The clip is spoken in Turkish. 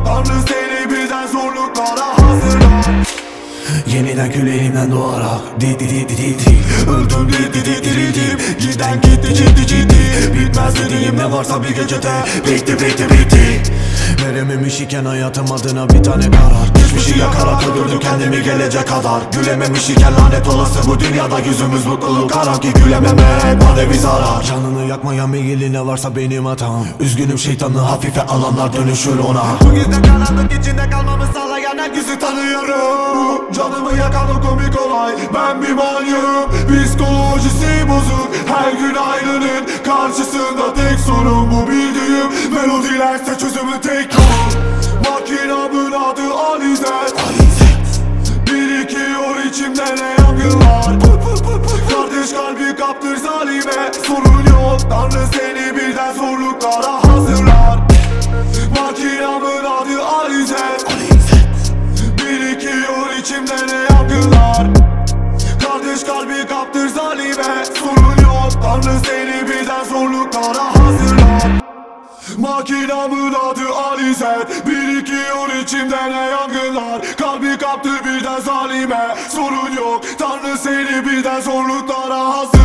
Tanrı seni birden zorluklara hazırlar. Yeniden küleğimden doğarak di di di di di di. Öldüm di di di di di. Giden gitti ciddi ciddi. Bitmez dediğim ne varsa bir gecede bitti bitti bitti. Verememiş iken hayatım adına bir tane karar. Geçmişi yakarak öldürdüm kendimi gelecek kadar. Gülememiş iken lanet olası bu dünyada yüzümüz mutluluk arar ki gülememek manevi zarar. Canını yakmaya meyilli ne varsa benim hatam. Üzgünüm şeytanı hafife alanlar dönüşür ona. Bu gizli karanlık içinde kalmamı sağlayan herkesi tanıyorum. Canımı yakan o komik olay, ben bir manyağım. Psikolojisi bozuk, her gün aynının karşısında tek sorun bu bildiğim. Melodilerse çözümü tek yol. Makinamın adı Alizet. Birikiyor içimde ne yangınlar. Kardeş kalbi kaptır zalime, sorun yok. Tanrı seni birden zorluklara hazırlar. Makinamın adı Alizet. Birikiyor içimde ne yangınlar. Kardeş kalbi kaptır zalime, sorun yok. Tanrı seni birden zorluklara hazırlar. Makinamın adı Alizet. Birikiyor içimde ne yangınlar. Kalbi kaptır birden zalime, sorun yok. Tanrı seni birden zorluklara hazır.